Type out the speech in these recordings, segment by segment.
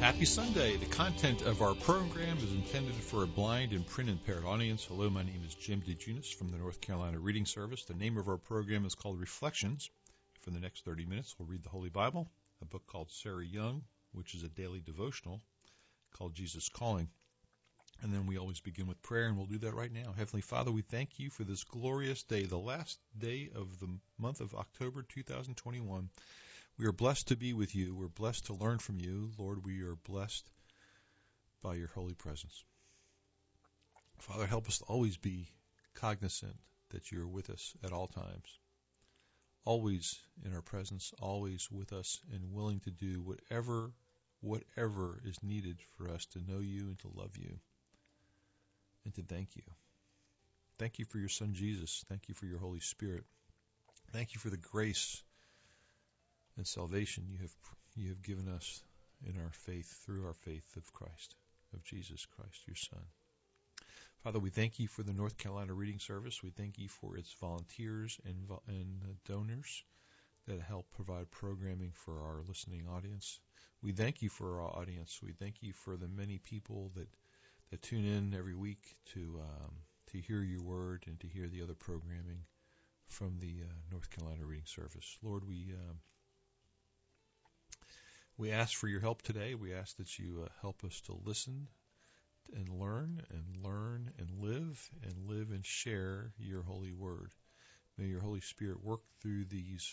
Happy Sunday. The content of our program is intended for a blind and print-impaired audience. Hello, my name is Jim DeJunis from the North Carolina Reading Service. The name of our program is called Reflections. For the next 30 minutes, we'll read the Holy Bible, a book called Sarah Young, which is a daily devotional called Jesus Calling. And then we always begin with prayer, and we'll do that right now. Heavenly Father, we thank you for this glorious day, the last day of the month of October 2021. We are blessed to be with you. We're blessed to learn from you. Lord, we are blessed by your holy presence. Father, help us to always be cognizant that you are with us at all times, always in our presence, always with us, and willing to do whatever is needed for us to know you and to love you and to thank you. Thank you for your Son, Jesus. Thank you for your Holy Spirit. Thank you for the grace and salvation you have given us in our faith, through our faith of Christ, of Jesus Christ, your Son. Father, we thank you for the North Carolina Reading Service. We thank you for its volunteers and donors that help provide programming for our listening audience. We thank you for our audience. We thank you for the many people that tune in every week to hear your word and to hear the other programming from the North Carolina Reading Service. Lord, we ask for your help today. We ask that you help us to listen and learn and live and share your holy word. May your Holy Spirit work through these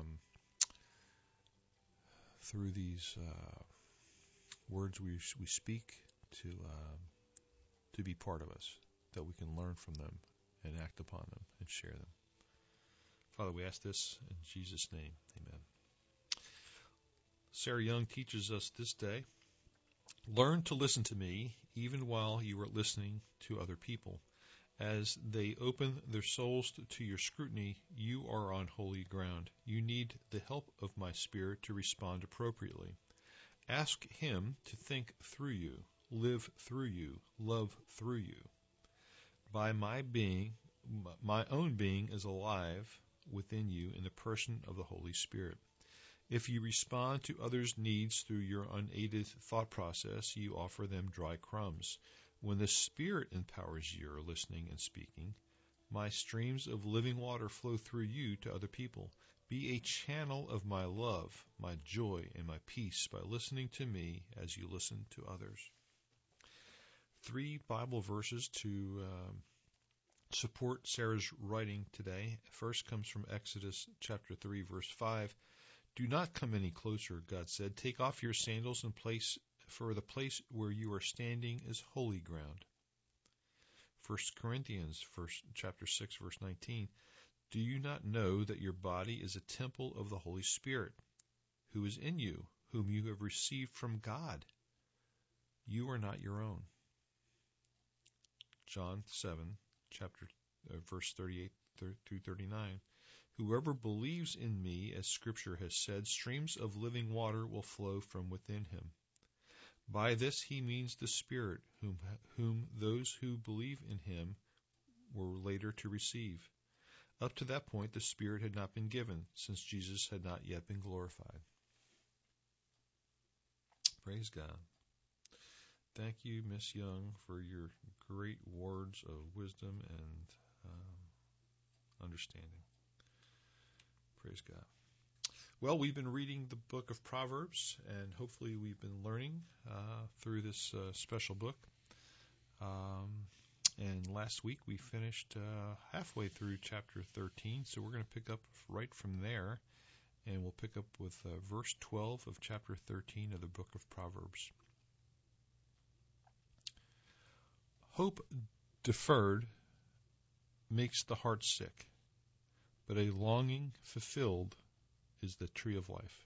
words we speak to be part of us, that we can learn from them and act upon them and share them. Father, we ask this in Jesus' name. Amen. Sarah Young teaches us this day, learn to listen to me even while you are listening to other people. As they open their souls to your scrutiny, you are on holy ground. You need the help of my Spirit to respond appropriately. Ask him to think through you, live through you, love through you. By my own being is alive within you in the person of the Holy Spirit. If you respond to others' needs through your unaided thought process, you offer them dry crumbs. When the Spirit empowers your listening and speaking, my streams of living water flow through you to other people. Be a channel of my love, my joy, and my peace by listening to me as you listen to others. 3 Bible verses to support Sarah's writing today. First comes from Exodus chapter 3, verse 5. Do not come any closer, God said. Take off your sandals for the place where you are standing is holy ground. 1 Corinthians chapter 6, verse 19. Do you not know that your body is a temple of the Holy Spirit, who is in you, whom you have received from God? You are not your own. John 7, verse 38 through 39. Whoever believes in me, as Scripture has said, streams of living water will flow from within him. By this he means the Spirit, whom those who believe in him were later to receive. Up to that point, the Spirit had not been given, since Jesus had not yet been glorified. Praise God. Thank you, Miss Young, for your great words of wisdom and understanding. Praise God. Well, we've been reading the book of Proverbs, and hopefully we've been learning through this special book. And last week we finished halfway through chapter 13, so we're going to pick up right from there, and we'll pick up with verse 12 of chapter 13 of the book of Proverbs. Hope deferred makes the heart sick, but a longing fulfilled is the tree of life.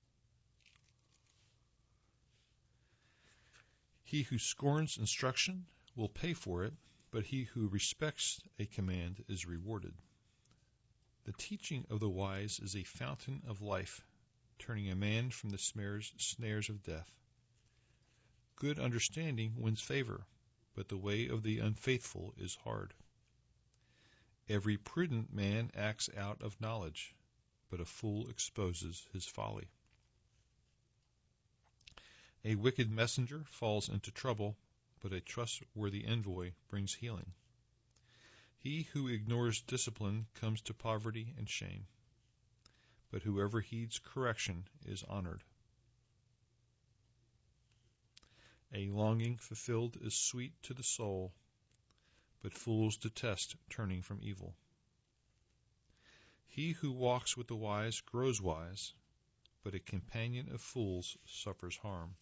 He who scorns instruction will pay for it, but he who respects a command is rewarded. The teaching of the wise is a fountain of life, turning a man from the snares of death. Good understanding wins favor, but the way of the unfaithful is hard. Every prudent man acts out of knowledge, but a fool exposes his folly. A wicked messenger falls into trouble, but a trustworthy envoy brings healing. He who ignores discipline comes to poverty and shame, but whoever heeds correction is honored. A longing fulfilled is sweet to the soul, but fools detest turning from evil. He who walks with the wise grows wise, but a companion of fools suffers harm.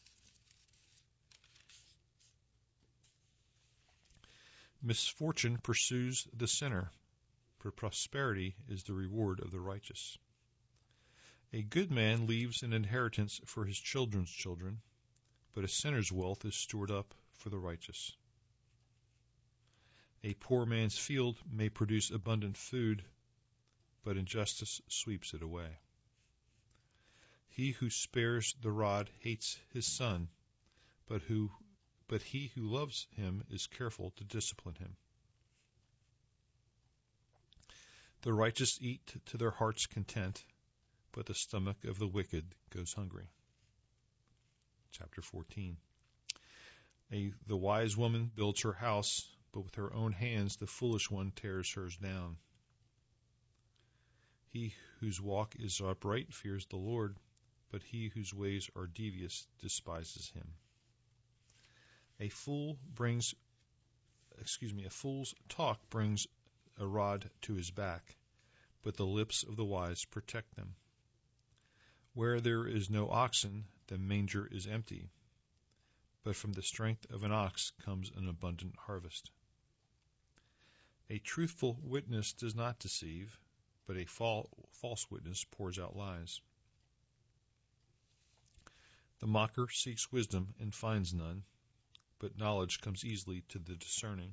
Misfortune pursues the sinner, but prosperity is the reward of the righteous. A good man leaves an inheritance for his children's children, but a sinner's wealth is stored up for the righteous. A poor man's field may produce abundant food, but injustice sweeps it away. He who spares the rod hates his son, but he who loves him is careful to discipline him. The righteous eat to their heart's content, but the stomach of the wicked goes hungry. Chapter 14. The wise woman builds her house, but with her own hands the foolish one tears hers down. He whose walk is upright fears the Lord, but he whose ways are devious despises him. A fool's talk brings a rod to his back, but the lips of the wise protect them. Where there is no oxen, the manger is empty, but from the strength of an ox comes an abundant harvest. A truthful witness does not deceive, but a false witness pours out lies. The mocker seeks wisdom and finds none, but knowledge comes easily to the discerning.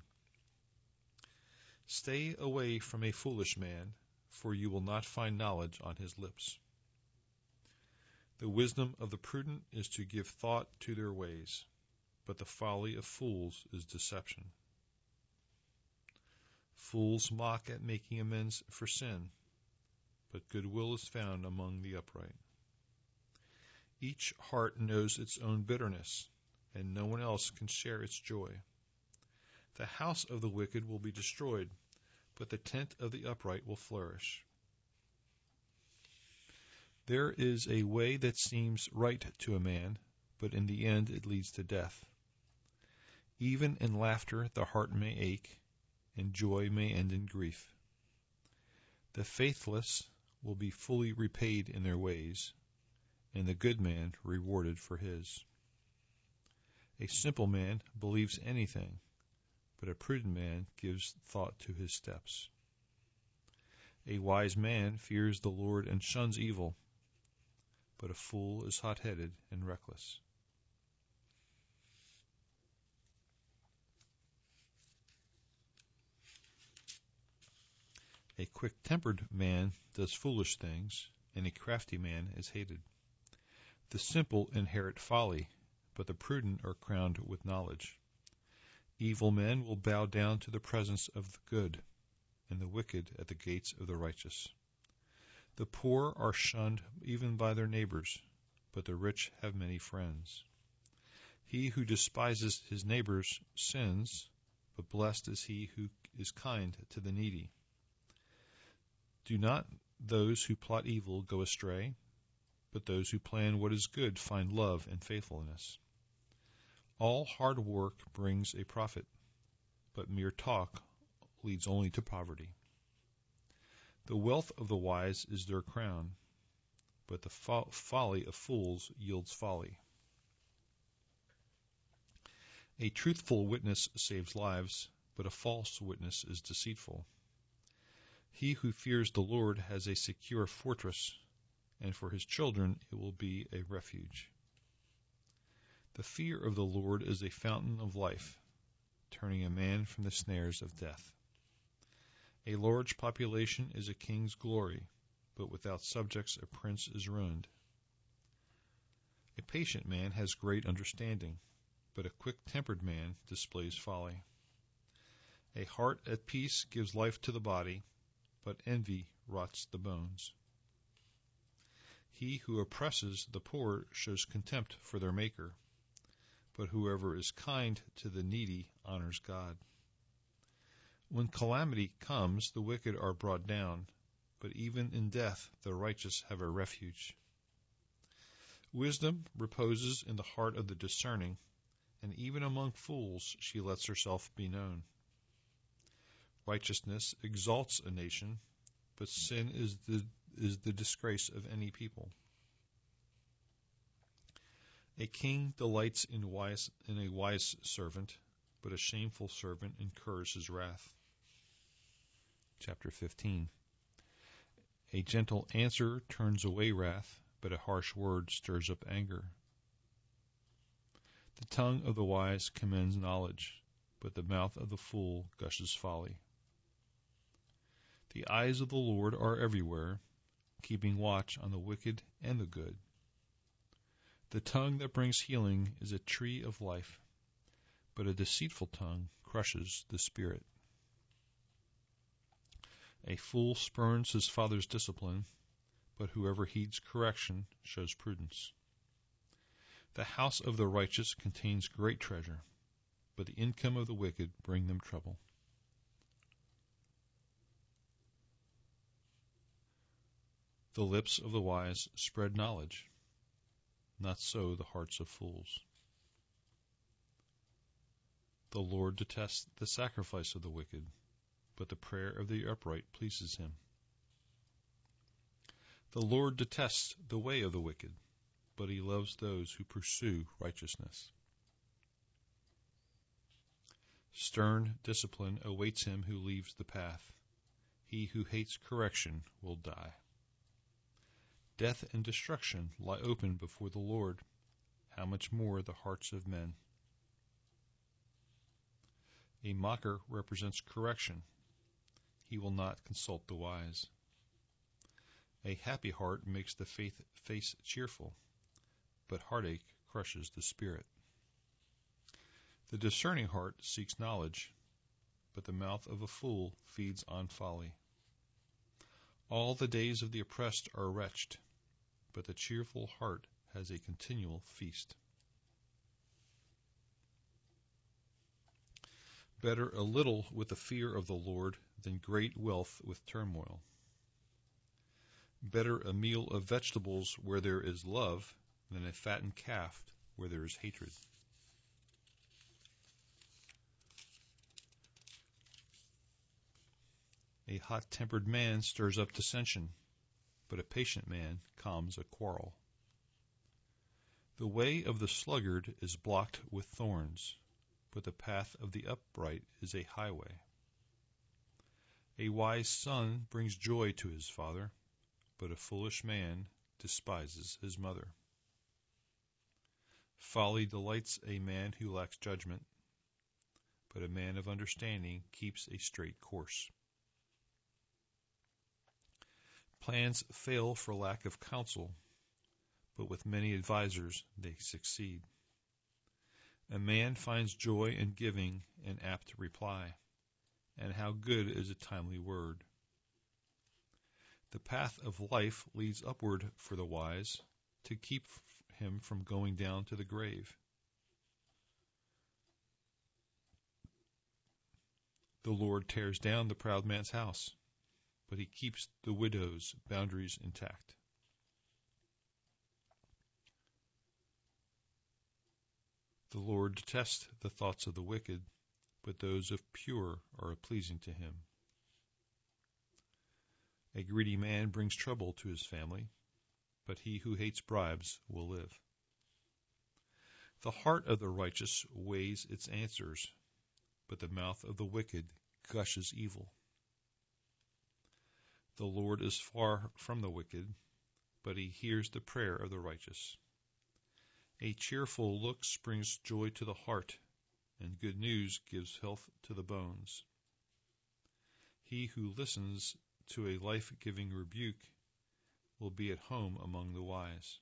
Stay away from a foolish man, for you will not find knowledge on his lips. The wisdom of the prudent is to give thought to their ways, but the folly of fools is deception. Fools mock at making amends for sin, but goodwill is found among the upright. Each heart knows its own bitterness, and no one else can share its joy. The house of the wicked will be destroyed, but the tent of the upright will flourish. There is a way that seems right to a man, but in the end it leads to death. Even in laughter the heart may ache, and joy may end in grief. The faithless will be fully repaid in their ways, and the good man rewarded for his. A simple man believes anything, but a prudent man gives thought to his steps. A wise man fears the Lord and shuns evil, but a fool is hot-headed and reckless. A quick-tempered man does foolish things, and a crafty man is hated. The simple inherit folly, but the prudent are crowned with knowledge. Evil men will bow down to the presence of the good, and the wicked at the gates of the righteous. The poor are shunned even by their neighbors, but the rich have many friends. He who despises his neighbors sins, but blessed is he who is kind to the needy. Do not those who plot evil go astray, but those who plan what is good find love and faithfulness. All hard work brings a profit, but mere talk leads only to poverty. The wealth of the wise is their crown, but the folly of fools yields folly. A truthful witness saves lives, but a false witness is deceitful. He who fears the Lord has a secure fortress, and for his children it will be a refuge. The fear of the Lord is a fountain of life, turning a man from the snares of death. A large population is a king's glory, but without subjects a prince is ruined. A patient man has great understanding, but a quick-tempered man displays folly. A heart at peace gives life to the body, but envy rots the bones. He who oppresses the poor shows contempt for their Maker, but whoever is kind to the needy honors God. When calamity comes, the wicked are brought down, but even in death the righteous have a refuge. Wisdom reposes in the heart of the discerning, and even among fools she lets herself be known. Righteousness exalts a nation, but sin is the disgrace of any people. A king delights in a wise servant, but a shameful servant incurs his wrath. Chapter 15. A gentle answer turns away wrath, but a harsh word stirs up anger. The tongue of the wise commends knowledge, but the mouth of the fool gushes folly. The eyes of the Lord are everywhere, keeping watch on the wicked and the good. The tongue that brings healing is a tree of life, but a deceitful tongue crushes the spirit. A fool spurns his father's discipline, but whoever heeds correction shows prudence. The house of the righteous contains great treasure, but the income of the wicked bring them trouble. The lips of the wise spread knowledge, not so the hearts of fools. The Lord detests the sacrifice of the wicked, but the prayer of the upright pleases him. The Lord detests the way of the wicked, but he loves those who pursue righteousness. Stern discipline awaits him who leaves the path. He who hates correction will die. Death and destruction lie open before the Lord. How much more the hearts of men? A mocker represents correction. He will not consult the wise. A happy heart makes the face cheerful, but heartache crushes the spirit. The discerning heart seeks knowledge, but the mouth of a fool feeds on folly. All the days of the oppressed are wretched, but the cheerful heart has a continual feast. Better a little with the fear of the Lord than great wealth with turmoil. Better a meal of vegetables where there is love than a fattened calf where there is hatred. A hot-tempered man stirs up dissension, but a patient man calms a quarrel. The way of the sluggard is blocked with thorns, but the path of the upright is a highway. A wise son brings joy to his father, but a foolish man despises his mother. Folly delights a man who lacks judgment, but a man of understanding keeps a straight course. Plans fail for lack of counsel, but with many advisers they succeed. A man finds joy in giving an apt reply, and how good is a timely word. The path of life leads upward for the wise, to keep him from going down to the grave. The Lord tears down the proud man's house, but he keeps the widow's boundaries intact. The Lord detests the thoughts of the wicked, but those of pure are pleasing to him. A greedy man brings trouble to his family, but he who hates bribes will live. The heart of the righteous weighs its answers, but the mouth of the wicked gushes evil. The Lord is far from the wicked, but he hears the prayer of the righteous. A cheerful look brings joy to the heart, and good news gives health to the bones. He who listens to a life-giving rebuke will be at home among the wise.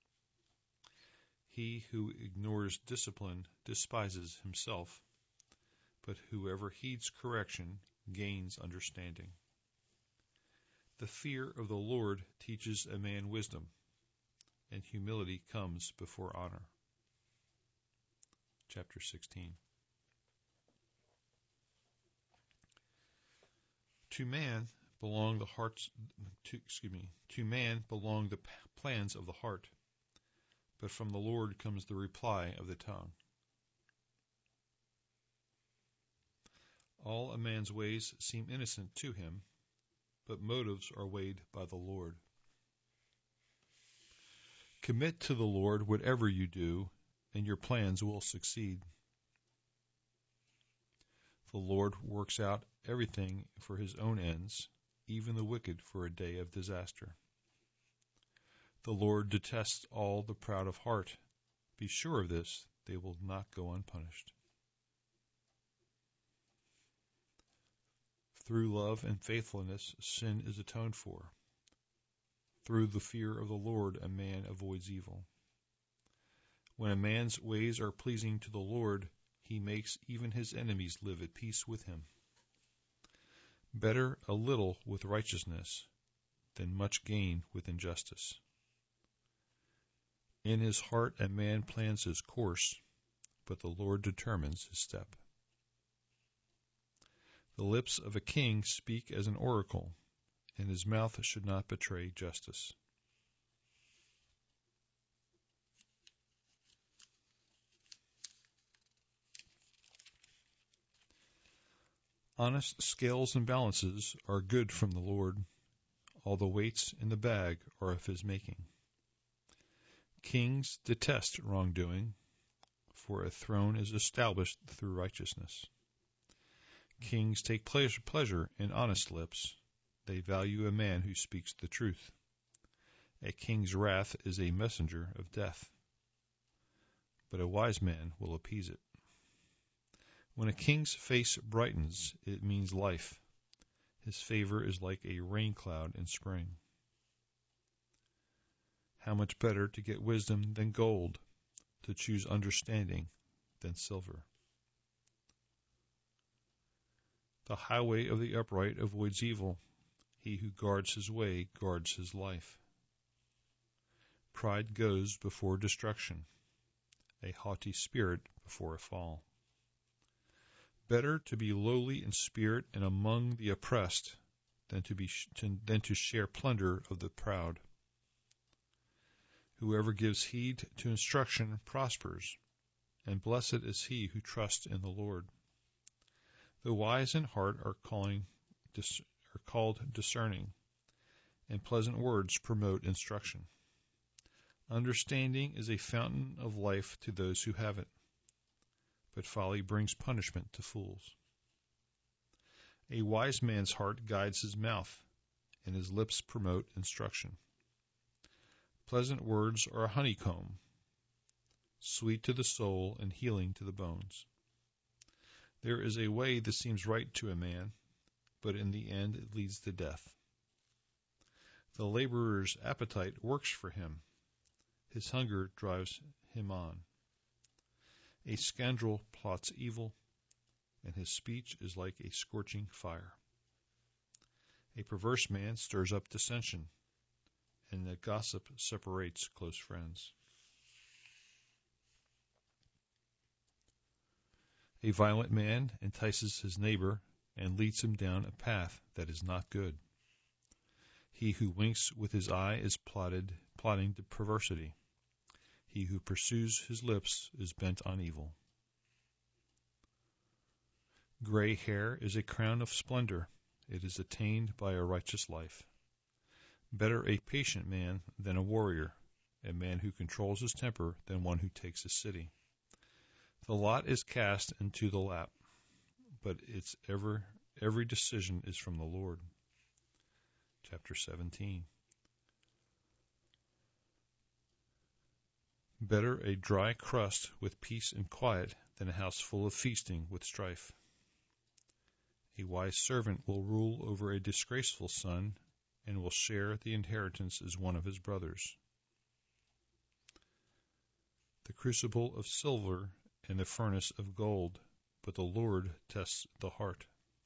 He who ignores discipline despises himself, but whoever heeds correction gains understanding. The fear of the Lord teaches a man wisdom, and humility comes before honor. chapter 16. To man belong the plans of the heart, but from the Lord comes the reply of the tongue. All a man's ways seem innocent to him, but motives are weighed by the Lord. Commit to the Lord whatever you do, and your plans will succeed. The Lord works out everything for his own ends, even the wicked for a day of disaster. The Lord detests all the proud of heart. Be sure of this, they will not go unpunished. Through love and faithfulness, sin is atoned for. Through the fear of the Lord, a man avoids evil. When a man's ways are pleasing to the Lord, he makes even his enemies live at peace with him. Better a little with righteousness than much gain with injustice. In his heart a man plans his course, but the Lord determines his step. The lips of a king speak as an oracle, and his mouth should not betray justice. Honest scales and balances are good from the Lord. All the weights in the bag are of his making. Kings detest wrongdoing, for a throne is established through righteousness. Kings take pleasure in honest lips. They value a man who speaks the truth. A king's wrath is a messenger of death, but a wise man will appease it. When a king's face brightens, it means life. His favor is like a rain cloud in spring. How much better to get wisdom than gold, to choose understanding than silver. The highway of the upright avoids evil. He who guards his way guards his life. Pride goes before destruction, a haughty spirit before a fall. Better to be lowly in spirit and among the oppressed than to share plunder of the proud. Whoever gives heed to instruction prospers, and blessed is he who trusts in the Lord. The wise in heart are called discerning, and pleasant words promote instruction. Understanding is a fountain of life to those who have it, but folly brings punishment to fools. A wise man's heart guides his mouth, and his lips promote instruction. Pleasant words are a honeycomb, sweet to the soul and healing to the bones. There is a way that seems right to a man, but in the end it leads to death. The laborer's appetite works for him. His hunger drives him on. A scoundrel plots evil, and his speech is like a scorching fire. A perverse man stirs up dissension, and a gossip separates close friends. A violent man entices his neighbor and leads him down a path that is not good. He who winks with his eye is plotting to perversity. He who pursues his lips is bent on evil. Gray hair is a crown of splendor. It is attained by a righteous life. Better a patient man than a warrior, a man who controls his temper than one who takes a city. The lot is cast into the lap, but every decision is from the Lord. Chapter 17. Better a dry crust with peace and quiet than a house full of feasting with strife. A wise servant will rule over a disgraceful son and will share the inheritance as one of his brothers. The crucible of silver and the furnace of gold, but the Lord tests the heart.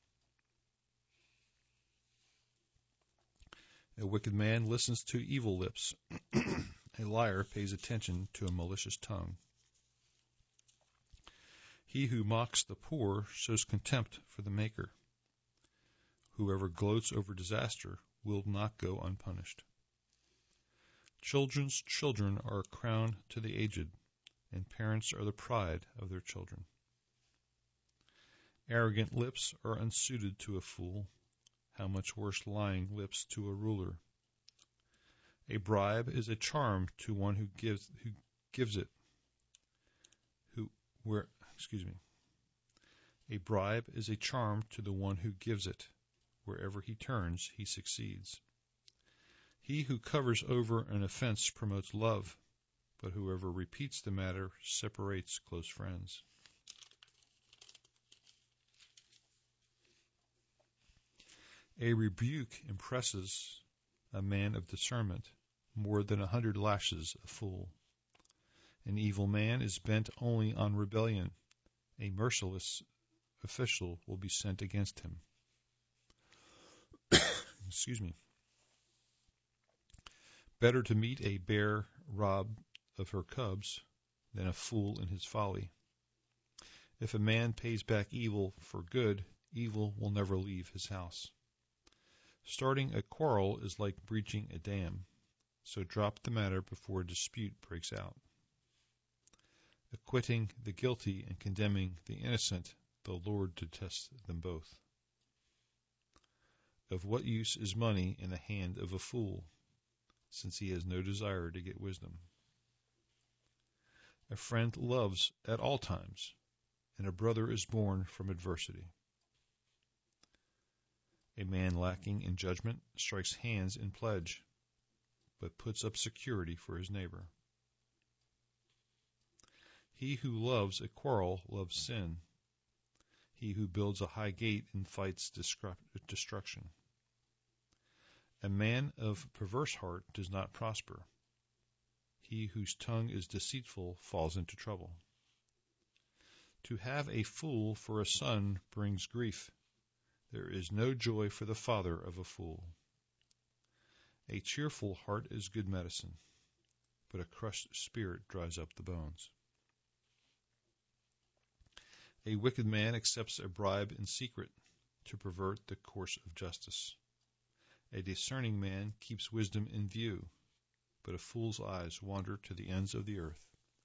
A wicked man listens to evil lips. A liar pays attention to a malicious tongue. He who mocks the poor shows contempt for the Maker. Whoever gloats over disaster will not go unpunished. Children's children are a crown to the aged, and parents are the pride of their children. Arrogant lips are unsuited to a fool. How much worse lying lips to a ruler. A bribe is a charm to one who gives it. A bribe is a charm to the one who gives it. Wherever he turns, he succeeds. He who covers over an offense promotes love, but whoever repeats the matter separates close friends. A rebuke impresses a man of discernment more than 100 lashes a fool. An evil man is bent only on rebellion. A merciless official will be sent against him. Better to meet a bear robbed of her cubs than a fool in his folly. If a man pays back evil for good, evil will never leave his house. Starting a quarrel is like breaching a dam, so drop the matter before a dispute breaks out. Acquitting the guilty and condemning the innocent, the Lord detests them both. Of what use is money in the hand of a fool, since he has no desire to get wisdom? A friend loves at all times, and a brother is born from adversity. A man lacking in judgment strikes hands in pledge, but puts up security for his neighbor. He who loves a quarrel loves sin. He who builds a high gate invites destruction. A man of perverse heart does not prosper. He whose tongue is deceitful falls into trouble. To have a fool for a son brings grief. There is no joy for the father of a fool. A cheerful heart is good medicine, but a crushed spirit dries up the bones. A wicked man accepts a bribe in secret to pervert the course of justice. A discerning man keeps wisdom in view, but a fool's eyes wander to the ends of the earth.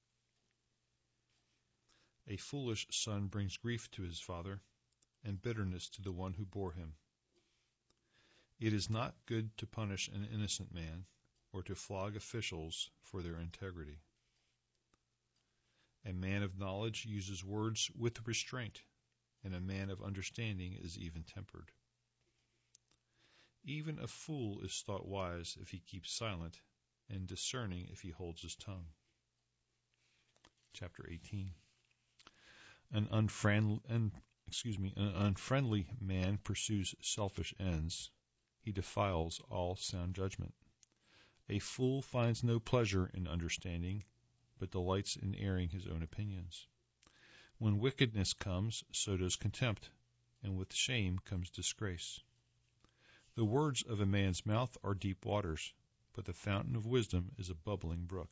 A foolish son brings grief to his father, and bitterness to the one who bore him. It is not good to punish an innocent man, or to flog officials for their integrity. A man of knowledge uses words with restraint, and a man of understanding is even-tempered. Even a fool is thought wise if he keeps silent, and discerning if he holds his tongue. Chapter 18. An unfriendly man pursues selfish ends. He defiles all sound judgment. A fool finds no pleasure in understanding, but delights in airing his own opinions. When wickedness comes, so does contempt, and with shame comes disgrace. The words of a man's mouth are deep waters, but the fountain of wisdom is a bubbling brook.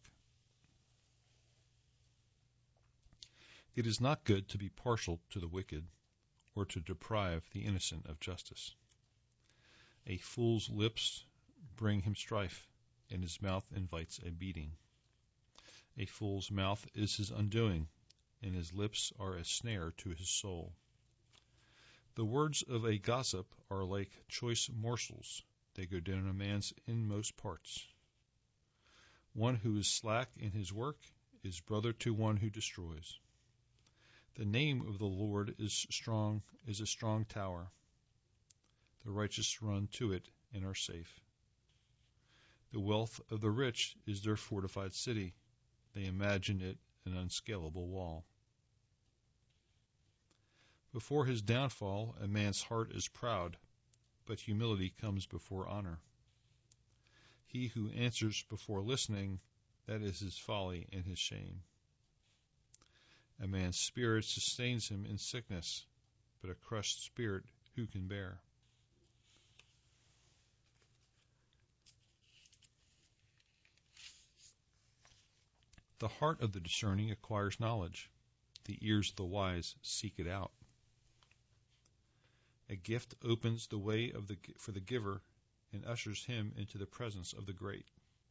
It is not good to be partial to the wicked, or to deprive the innocent of justice. A fool's lips bring him strife, and his mouth invites a beating. A fool's mouth is his undoing, and his lips are a snare to his soul. The words of a gossip are like choice morsels. They go down a man's inmost parts. One who is slack in his work is brother to one who destroys. The name of the Lord is a strong tower. The righteous run to it and are safe. The wealth of the rich is their fortified city. They imagine it an unscalable wall. Before his downfall, a man's heart is proud, but humility comes before honor. He who answers before listening, that is his folly and his shame. A man's spirit sustains him in sickness, but a crushed spirit who can bear? The heart of the discerning acquires knowledge, The ears of the wise seek it out. A gift opens the way for the giver and ushers him into the presence of the great.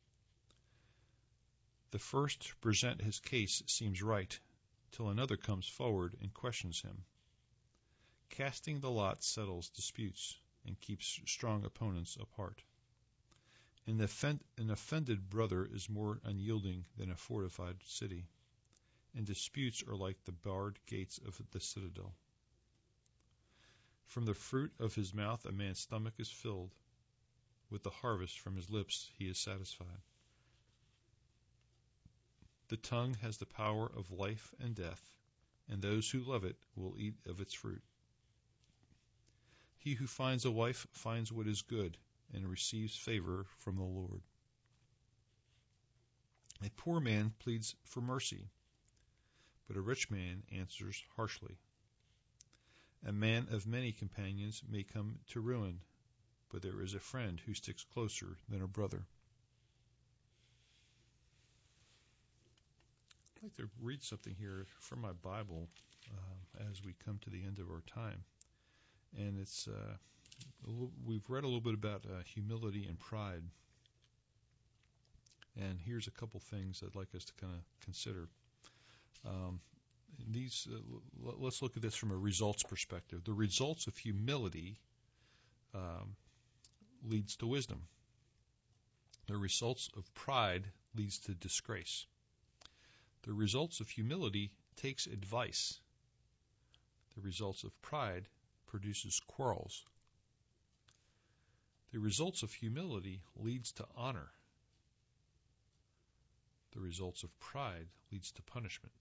The first to present his case seems right, till another comes forward and questions him. Casting the lot settles disputes and keeps strong opponents apart. An offended brother is more unyielding than a fortified city, and disputes are like the barred gates of the citadel. From the fruit of his mouth a man's stomach is filled. With the harvest from his lips he is satisfied. The tongue has the power of life and death, and those who love it will eat of its fruit. He who finds a wife finds what is good and receives favor from the Lord. A poor man pleads for mercy, but a rich man answers harshly. A man of many companions may come to ruin, but there is a friend who sticks closer than a brother. I'd like to read something here from my Bible as we come to the end of our time. And it's we've read a little bit about humility and pride. And here's a couple things I'd like us to kind of consider. Let's look at this from a results perspective. The results of humility leads to wisdom. The results of pride leads to disgrace. The results of humility takes advice. The results of pride produces quarrels. The results of humility leads to honor. The results of pride leads to punishment.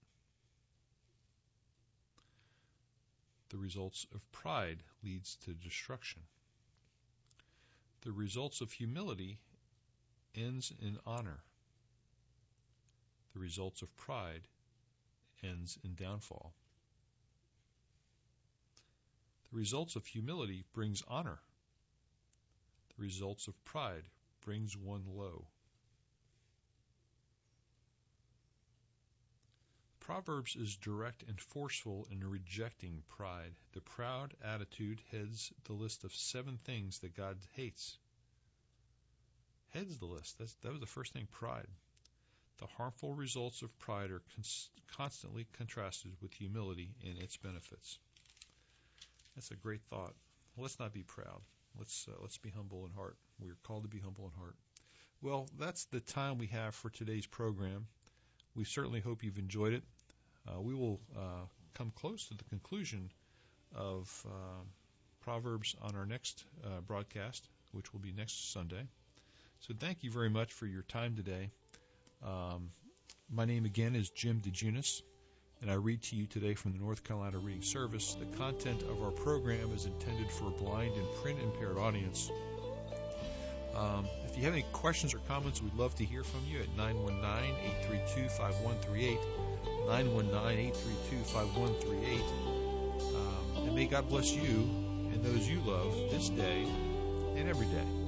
The results of pride leads to destruction. The results of humility ends in honor. The results of pride ends in downfall. The results of humility brings honor. The results of pride brings one low. Proverbs is direct and forceful in rejecting pride. The proud attitude heads the list of 7 things that God hates. Heads the list. That was the first thing, pride. The harmful results of pride are constantly contrasted with humility and its benefits. That's a great thought. Let's not be proud. Let's be humble in heart. We're called to be humble in heart. Well, that's the time we have for today's program. We certainly hope you've enjoyed it. We will come close to the conclusion of Proverbs on our next broadcast, which will be next Sunday. So thank you very much for your time today. My name again is Jim DeJunis, and I read to you today from the North Carolina Reading Service. The content of our program is intended for a blind and print-impaired audience. If you have any questions or comments, we'd love to hear from you at 919-832-5138, 919-832-5138. And may God bless you and those you love this day and every day.